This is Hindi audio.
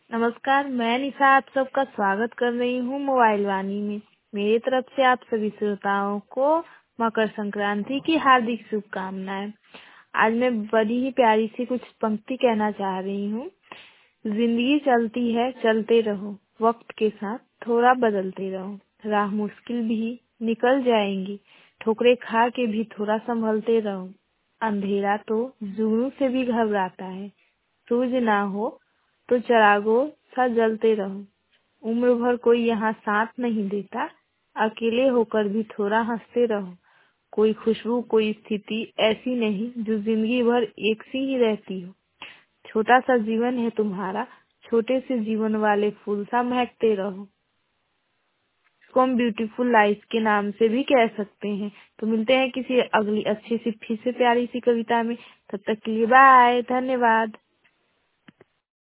नमस्कार, मैं निशा आप सबका स्वागत कर रही हूँ मोबाइल वाणी में। मेरी तरफ से आप सभी श्रोताओं को मकर संक्रांति की हार्दिक शुभकामनाएं। आज मैं बड़ी ही प्यारी सी कुछ पंक्ति कहना चाह रही हूँ। जिंदगी चलती है, चलते रहो, वक्त के साथ थोड़ा बदलते रहो। राह मुश्किल भी निकल जाएंगी, ठोकरें खा के भी थोड़ा संभलते रहो। अंधेरा तो जुगनू से भी घबराता है, सूरज ना हो तो चिरागों सा जलते रहो। उम्र भर कोई यहाँ साथ नहीं देता, अकेले होकर भी थोड़ा हंसते रहो। कोई खुशबू, कोई स्थिति ऐसी नहीं जो जिंदगी भर एक सी ही रहती हो। छोटा सा जीवन है तुम्हारा, छोटे से जीवन वाले फूल सा महकते रहो। इसको हम ब्यूटीफुल लाइफ के नाम से भी कह सकते हैं। तो मिलते हैं किसी अगली अच्छी सी फिर से प्यारी सी कविता में। तब तक के लिए बाय, धन्यवाद।